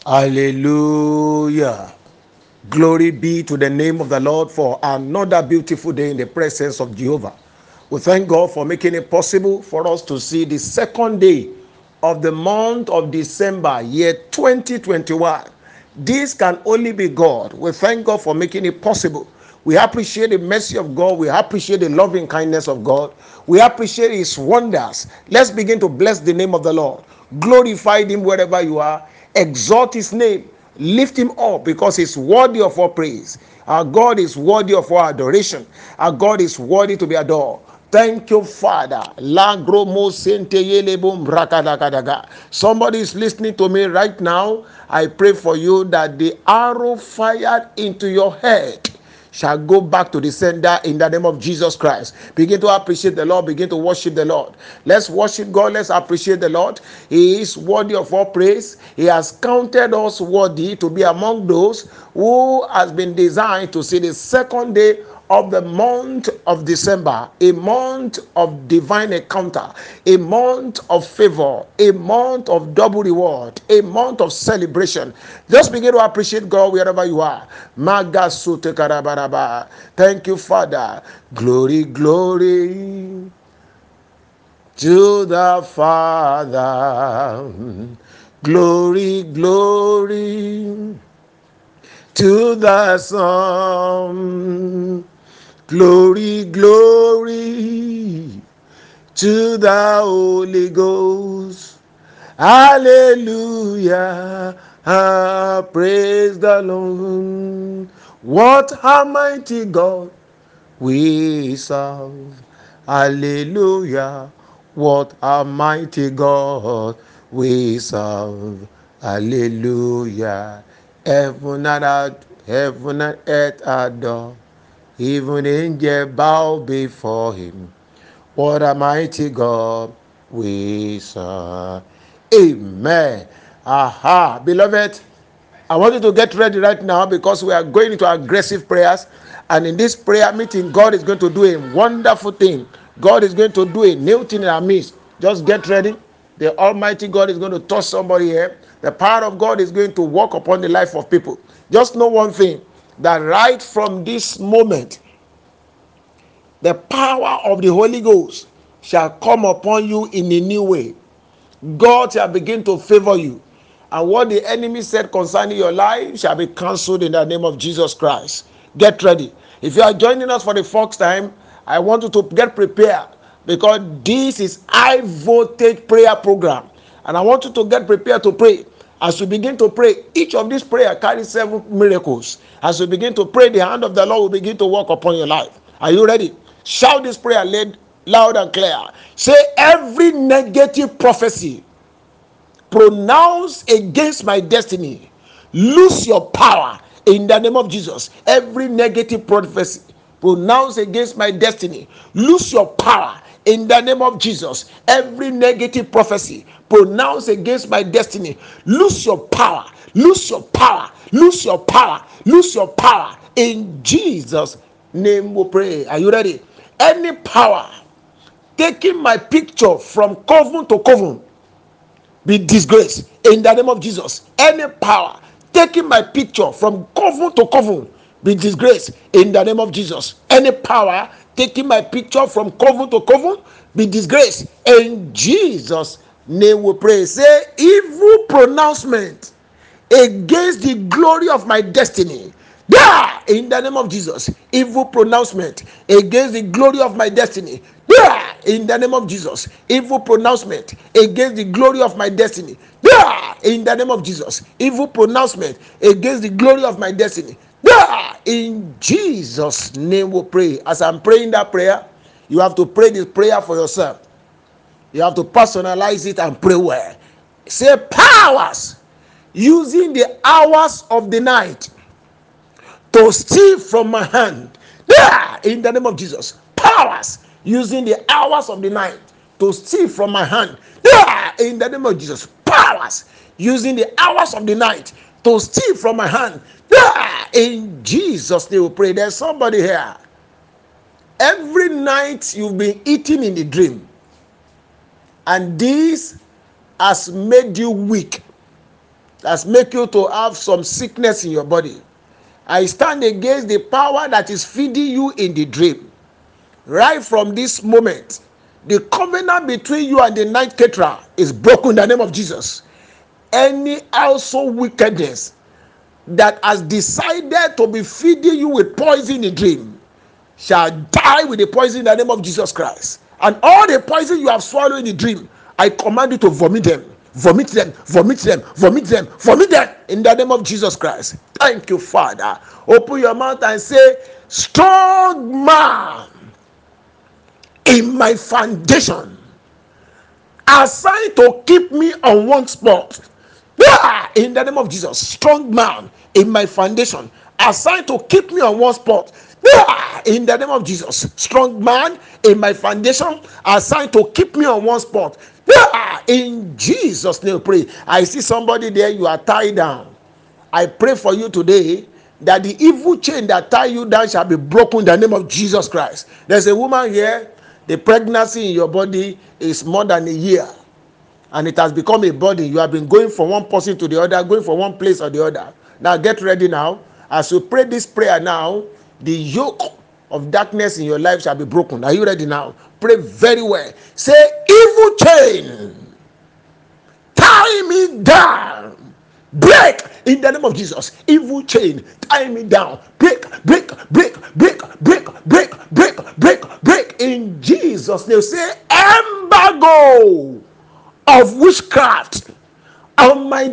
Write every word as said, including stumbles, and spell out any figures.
Hallelujah. Glory be to the name of the Lord for another beautiful day in the presence of Jehovah. We thank God for making it possible for us to see the second day of the month of December, year twenty twenty-one. This can only be God. We thank God for making it possible. We appreciate the mercy of God. We appreciate the loving kindness of God. We appreciate His wonders. Let's begin to bless the name of the Lord. Glorify Him wherever you are. Exalt His name. Lift Him up because He's worthy of our praise. Our God is worthy of our adoration. Our God is worthy to be adored. Thank you, Father. Somebody is listening to me right now. I pray for you that the arrow fired into your head shall go back to the sender in the name of Jesus Christ. Begin to appreciate the Lord. Begin to worship the Lord. Let's worship God. Let's appreciate the Lord. He is worthy of all praise. He has counted us worthy to be among those who has been designed to see the second day of the month of December, a month of divine encounter, a month of favor, a month of double reward, a month of celebration. Just begin to appreciate God wherever you are. Magasute karabaraba. Thank you, Father. Glory, glory to the Father. Glory, glory to the Son. Glory, glory to the Holy Ghost. Hallelujah. Ah, praise the Lord. What a mighty God we serve. Hallelujah. What a mighty God we serve. Hallelujah. Heaven and earth, heaven and earth adore. Even angels bow before Him. What a mighty God we serve. Amen. Aha. Beloved, I want you to get ready right now because we are going into aggressive prayers. And in this prayer meeting, God is going to do a wonderful thing. God is going to do a new thing in our midst. Just get ready. The Almighty God is going to touch somebody here. The power of God is going to work upon the life of people. Just know one thing, that right from this moment, the power of the Holy Ghost shall come upon you in a new way. God shall begin to favor you. And what the enemy said concerning your life shall be cancelled in the name of Jesus Christ. Get ready. If you are joining us for the first time, I want you to get prepared because this is high voltage prayer program. And I want you to get prepared to pray. As we begin to pray, each of these prayer carries seven miracles. As we begin to pray, the hand of the Lord will begin to work upon your life. Are you ready? Shout this prayer loud and clear. Say, every negative prophecy pronounced against my destiny, lose your power in the name of Jesus. Every negative prophecy pronounced against my destiny, lose your power in the name of Jesus. Every negative prophecy pronounced against my destiny, lose your power, lose your power, lose your power, lose your power. In Jesus' name we pray. Are you ready? Any power taking my picture from coven to coven, be disgraced in the name of Jesus. Any power taking my picture from coven to coven, be disgraced in the name of Jesus. Any power taking my picture from coven to coven, be disgraced in Jesus' name we pray. Say, evil pronouncement against the glory of my destiny, yeah, in the name of Jesus. Evil pronouncement against the glory of my destiny, yeah, in the name of Jesus. Evil pronouncement against the glory of my destiny, yeah, in the name of Jesus. Evil pronouncement against the glory of my destiny, yeah, in Jesus' name we pray. As I'm praying that prayer, you have to pray this prayer for yourself. You have to personalize it and pray well. Say, powers using the hours of the night to steal from my hand, yeah, in the name of Jesus. Powers using the hours of the night to steal from my hand, yeah, in the name of Jesus. Powers using the hours of the night to steal from my hand, yeah, in Jesus' name we pray. There's somebody here. Every night you've been eating in the dream, and this has made you weak. that's make you to have some sickness in your body. I stand against the power that is feeding you in the dream. Right from this moment, the covenant between you and the night caterer is broken in the name of Jesus. Any household wickedness that has decided to be feeding you with poison in dream shall die with the poison in the name of Jesus Christ. And all the poison you have swallowed in the dream, I command you to vomit them. Vomit them, vomit them, vomit them, vomit them in the name of Jesus Christ. Thank you, Father. Open your mouth and say, strong man in my foundation, assigned to keep me on one spot. Yeah, in the name of Jesus, strong man in my foundation, assigned to keep me on one spot. Yeah, in the name of Jesus, strong man in my foundation, assigned to keep me on one spot. Yeah, in Jesus' name, pray. I see somebody there, you are tied down. I pray for you today that the evil chain that tie you down shall be broken in the name of Jesus Christ. There's a woman here, the pregnancy in your body is more than a year, and it has become a burden. You have been going from one person to the other, going from one place or the other. Now get ready now. As you pray this prayer now, the yoke of darkness in your life shall be broken. Are you ready now? Pray very well. Say, evil chain, tie me down, break in the name of Jesus. Evil chain, tie me down, break, break, break, break, break, break, break, break, break in Jesus' name. Say, embargo of witchcraft on my